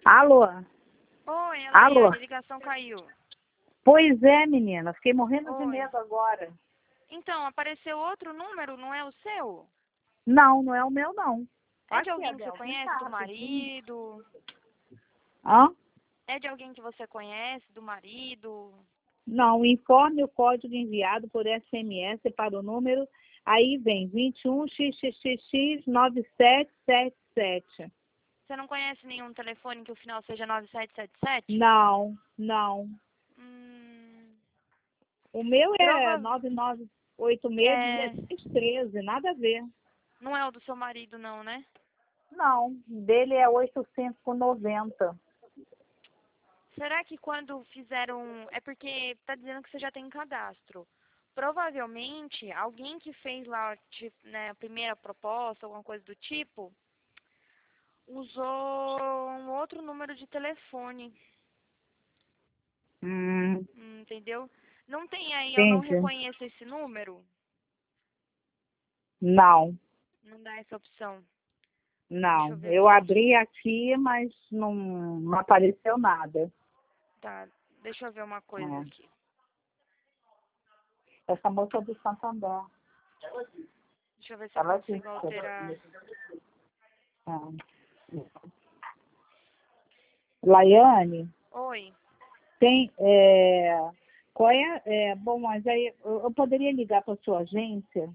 Alô? Oi, Alô? Elaiane, a ligação caiu. Pois é, menina. Fiquei morrendo de Oi. medo agora. Então, apareceu outro número, não é o seu? Não, não é o meu, não. É de Aqui, alguém que você Adel, vem cá conhece, do rapidinho. marido? Hã? É de alguém que você conhece, do marido? Não, informe o código enviado por SMS para o número. Aí vem 21XXX9777. Você não conhece nenhum telefone que o final seja 9777? Não, não. Hum, O meu é prova... 9986 É... 1613, nada a ver. Não é o do seu marido, não, né? Não, dele é 8590. Será que quando fizeram... É porque tá dizendo que você já tem cadastro. Provavelmente, alguém que fez lá, tipo, né, a primeira proposta, alguma coisa do tipo, usou um outro número de telefone, entendeu? Não tem aí, eu não Entendi. reconheço esse número? Não. Não dá essa opção. Deixa eu Não, ver eu aqui. abri aqui, mas não apareceu nada. Tá, deixa eu ver uma coisa É. aqui. Essa moça é do Santander. Deixa eu ver se eu Ela consigo disse. alterar. É. Laiane, Oi, tem. Qual bom, mas aí eu poderia ligar para a sua agência?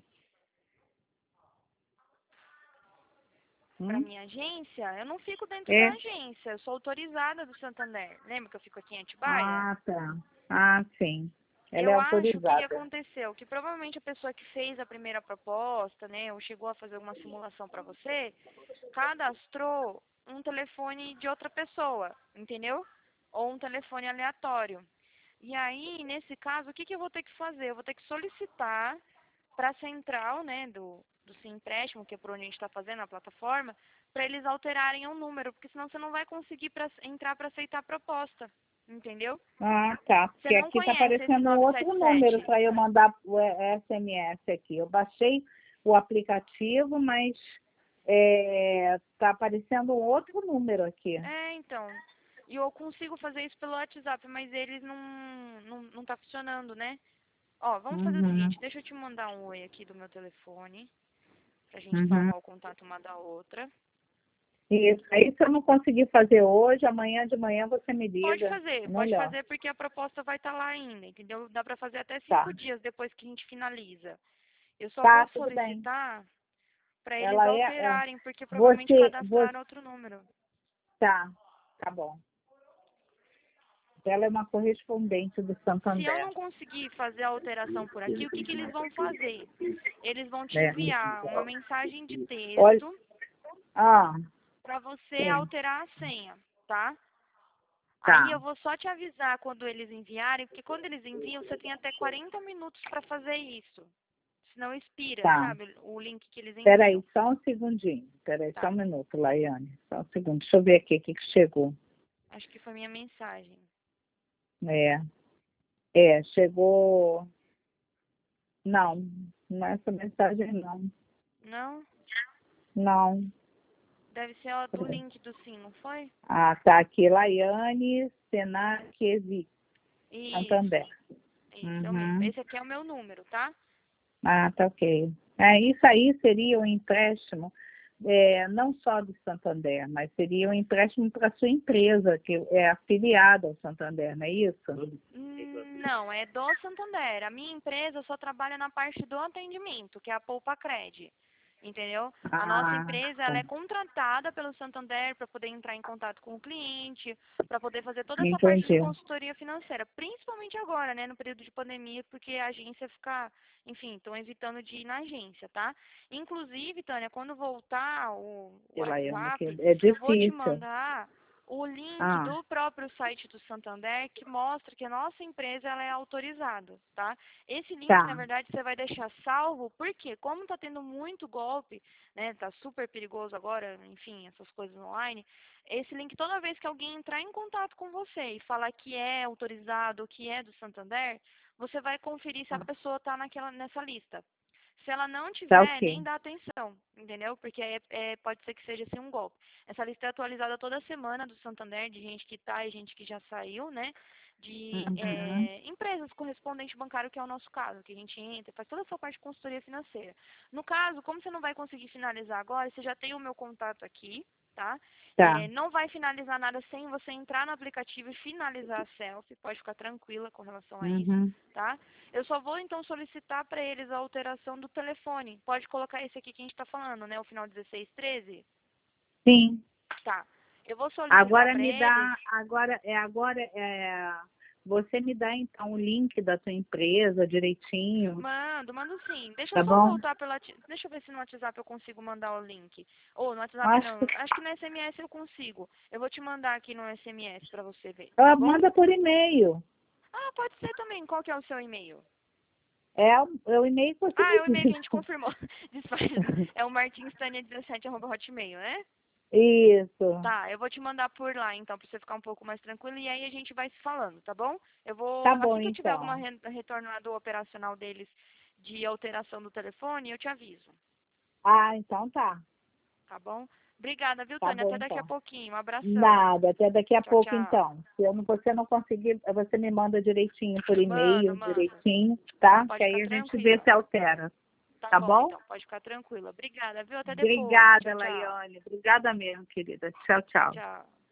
pra Hum? minha agência? Eu não fico dentro da É? agência, eu sou autorizada do Santander. Lembra que eu fico aqui em Atibaia? Ah, tá. Ah, sim. Ela é Eu acho que autorizada. aconteceu, que provavelmente a pessoa que fez a primeira proposta, né, ou chegou a fazer uma simulação para você, cadastrou um telefone de outra pessoa, entendeu? Ou um telefone aleatório. E aí, nesse caso, o que eu vou ter que fazer? Eu vou ter que solicitar para a central, né, do Sim Empréstimo, que é por onde a gente está fazendo a plataforma, para eles alterarem o número, porque senão você não vai conseguir entrar para aceitar a proposta, entendeu? Ah, tá. Você Porque não aqui está conhece esse aparecendo um outro número 977? para eu mandar o SMS aqui. Eu baixei o aplicativo, mas está aparecendo um outro número aqui. É, então. E eu consigo fazer isso pelo WhatsApp, mas eles não tá funcionando, né? Ó, vamos fazer o Uhum, seguinte, deixa eu te mandar um oi aqui do meu telefone, pra gente uhum. salvar o contato uma da outra. Isso. Aí, se eu não conseguir fazer hoje, amanhã de manhã você me liga. É Pode melhor. fazer porque a proposta vai estar lá ainda, entendeu? Dá pra fazer até Tá. 5 dias depois que a gente finaliza. Eu só vou Tá, tudo bem. solicitar pra eles Ela alterarem, porque provavelmente você, cadastraram outro número. tá bom. Ela é uma correspondente do Se eu Santander. não conseguir fazer a alteração por aqui, o que eles vão fazer? Eles vão te É. enviar uma mensagem de Olha, texto ah, para você sim, alterar a senha, tá? Aí tá. eu vou só te avisar quando eles enviarem, porque quando eles enviam, você tem até 40 minutos para fazer isso. Senão expira, Tá. sabe? O link que eles Peraí, enviam. só um segundinho. Peraí, só Tá. um minuto, Laiane. Só um segundo. Deixa eu ver aqui o que chegou. Acho que foi minha mensagem. É, chegou. Não, não é essa mensagem, não. Não? Não. Deve ser a do link do Sim, não foi? Ah, tá aqui. Laiane Senac Isso. Santander. Isso, eu mesmo. Uhum. Esse aqui é o meu número, tá? Ah, tá ok. Isso aí seria um empréstimo, não só do Santander, mas seria um empréstimo para sua empresa, que é afiliada ao Santander, não é isso? Não, é do Santander. A minha empresa só trabalha na parte do atendimento, que é a Poupa Cred. Entendeu? A nossa Ah, empresa tá. ela é contratada pelo Santander para poder entrar em contato com o cliente, para poder fazer toda essa parte de Entendi. consultoria financeira, principalmente agora, né, no período de pandemia, porque a agência fica, enfim, estão evitando de ir na agência, tá? Inclusive, Tânia, quando voltar o Laiane, que WhatsApp, é eu vou te difícil. mandar o link Ah, do próprio site do Santander que mostra que a nossa empresa ela é autorizada, tá? Esse link, na tá. verdade, você vai deixar salvo, porque como está tendo muito golpe, né, tá super perigoso agora, enfim, essas coisas online, esse link, toda vez que alguém entrar em contato com você e falar que é autorizado, que é do Santander, você vai conferir se a pessoa está nessa lista. Se ela não Tá tiver, ok. nem dá atenção, entendeu? Porque pode ser que seja assim um golpe. Essa lista é atualizada toda semana do Santander, de gente que tá e gente que já saiu, né? De Uhum. empresas correspondente bancário, que é o nosso caso, que a gente entra, faz toda essa parte de consultoria financeira. No caso, como você não vai conseguir finalizar agora, você já tem o meu contato aqui, tá? Tá. Não vai finalizar nada sem você entrar no aplicativo e finalizar a selfie, pode ficar tranquila com relação a isso, Uhum. tá? Eu só vou então solicitar para eles a alteração do telefone. Pode colocar esse aqui que a gente está falando, né? O final 1613? Sim. Tá. Eu vou solicitar Agora para me eles. dá, você me dá então o link da tua empresa direitinho, Mando sim. Deixa eu tá só bom? voltar pela. Deixa eu ver se no WhatsApp eu consigo mandar o link. Ou no WhatsApp Acho não. que Acho que no SMS eu consigo. Eu vou te mandar aqui no SMS para você ver, tá bom? manda por e-mail. Ah, pode ser também. Qual que é o seu e-mail? É o e-mail que eu te Ah, é o e-mail que a pedi. gente confirmou. Disfarce. É o martinstania17@hotmail, né? Isso. Tá, eu vou te mandar por lá, então, pra você ficar um pouco mais tranquilo, e aí a gente vai se falando, tá bom? Eu Tá vou, bom assim que eu tiver alguma então. retornado operacional deles de alteração do telefone, eu te aviso, Ah, então tá. tá bom? Obrigada, viu, Tá Tânia? bom Até daqui a então. pouquinho. Um abração. Nada, até daqui a Tchau, pouco tchau. então. Se você não conseguir, você me manda direitinho por Mando, e-mail, mando. direitinho, tá? Que Pode ficar aí a gente vê tranquila. se altera. Tá Tá bom, bom? então. Pode ficar tranquila. Obrigada, viu? Até depois. Obrigada, Tchau, tchau. Laiane. Obrigada mesmo, querida. Tchau, Tchau, tchau. tchau.